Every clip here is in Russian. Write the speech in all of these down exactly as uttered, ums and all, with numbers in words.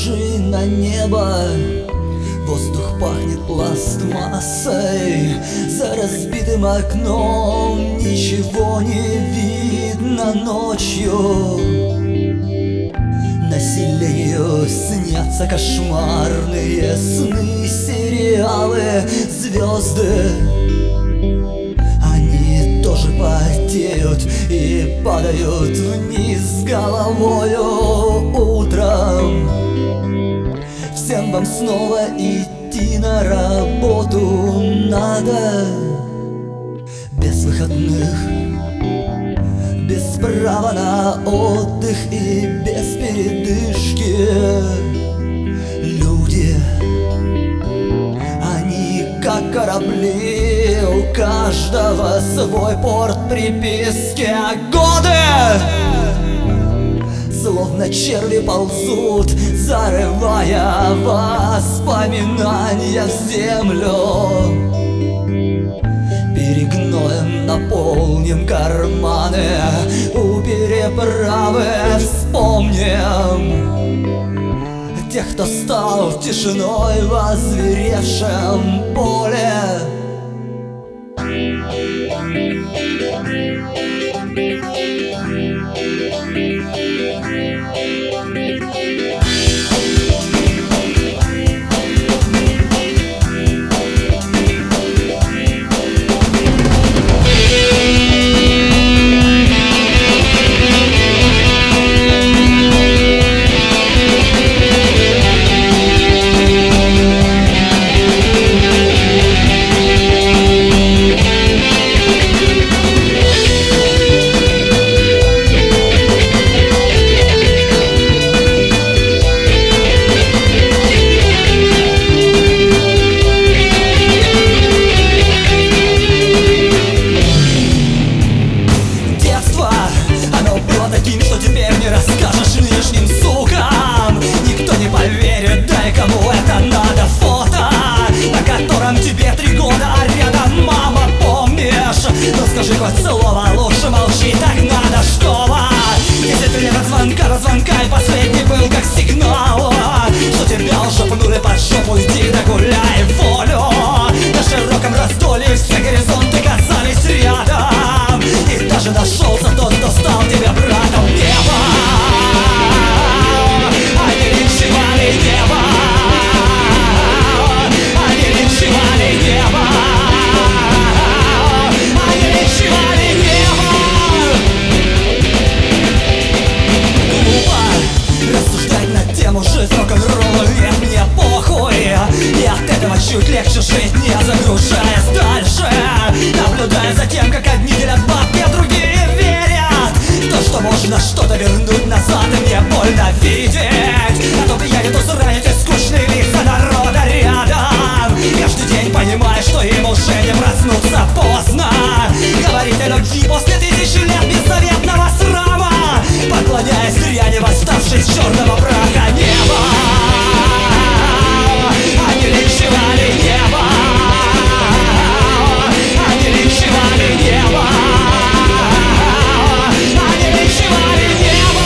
похожий на небо. Воздух пахнет пластмассой, за разбитым окном ничего не видно ночью. Населению снятся кошмарные сны, сериалы, звезды. Они тоже потеют и падают вниз головою утром. Всем вам снова идти на работу надо, без выходных, без права на отдых и без передышки. Люди, они как корабли, у каждого свой порт приписки. А годы словно черви ползут, зарывая воспоминания в землю. Перегноем наполним карманы, у переправы вспомним тех, кто стал тишиной в озверевшем поле. Таким, что теперь не расскажешь лишним сукам. Никто не поверит, да и кому это надо. Фото, на котором тебе три года, а рядом мама, помнишь? Ну скажи хоть слово, лучше молчи, так надо. Школа, десять лет от звонка до звонка, и последний был как сигнал, что тебя уже пнули под жопу, иди да гуляй в волю. На широком раздолье все горизонты казались рядом, и даже нашелся тот, кто стал тебе братом. Небо, они линчевали небо, они линчевали небо, они линчевали небо. Глупо рассуждать на тему жизнь рок-н-ролла, нет, мне похуй, и от этого чуть легче жить, не загружаясь дальше, наблюдая за тем, как одни делят бабки, а другие верят в то, что можно что-то вернуть назад, и мне больно видеть. А то влияние, то сранить, и скучные лица народа рядом. Каждый день понимаешь, что им уже не проснуться поздно. Говорит о любви после тысячи лет беззаветного срама, поклоняясь дряни, восставшей из черного праха. Небо, они линчевали небо, они линчевали небо, они линчевали небо.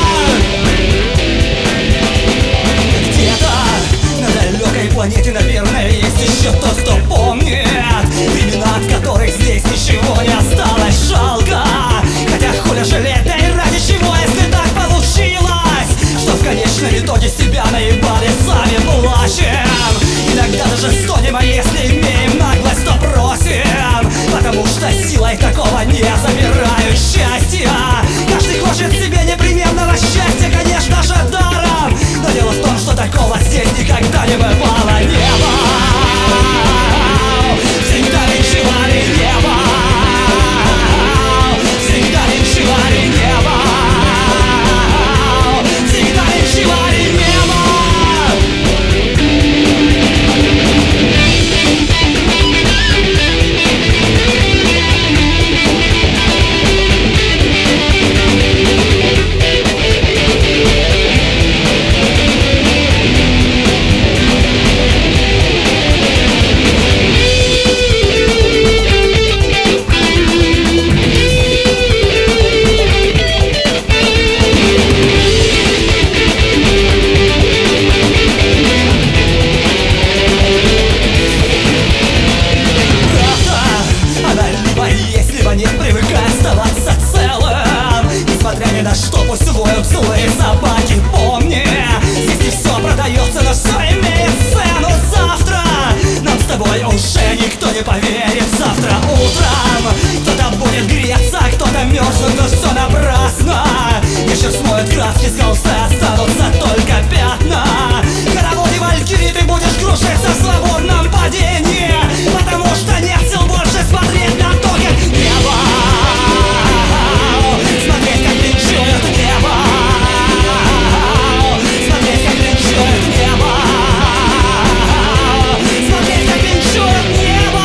Где-то на далекой планете, наверное, есть еще тот, кто помнит времена, от которых здесь ничего не осталось. Жалко, хотя хуля жалеть, да и ради чего, если так получилось, что в конечном итоге себя наебали, сами плачем. Иногда даже стонем, а если имеем наглость, то просим, потому что силой такого не забирают счастья. Каждый хочет себе непременного счастья, конечно же, даром, но дело в том, что такого здесь никогда не бывало. Небо, всегда линчевали небо, всегда линчевали небо, всегда линчевали небо. никто не поверит завтра утром. Кто-то будет греться, кто-то мерзнуть, но все напрасно. Вечер смоет краски с холста, останутся только пятна. Хороводе валькирии ты будешь кружиться в свободном падении, потому что нет сил больше смотреть на то, как небо, смотреть, как линчуют небо, смотреть, как линчуют небо, смотреть, как линчуют небо.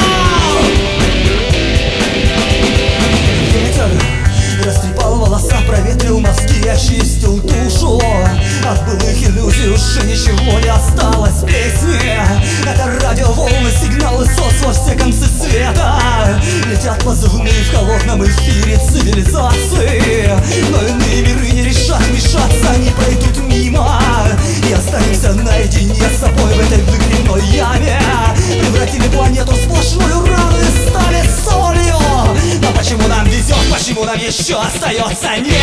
Ветер растрепал волоса, проветрил мозги, очистил душу. От былых иллюзий уже ничего не осталось в песне. Это радиоволны, сигналы СОС во все концы света. Летят позывные в холодном эфире цивилизации. Но иные миры не решат мешаться, они пройдут мимо. И останемся наедине с собой в этой выгребной яме. Превратили планету в сплошную рану и стали солью. Но почему нам везет, почему нам еще остается не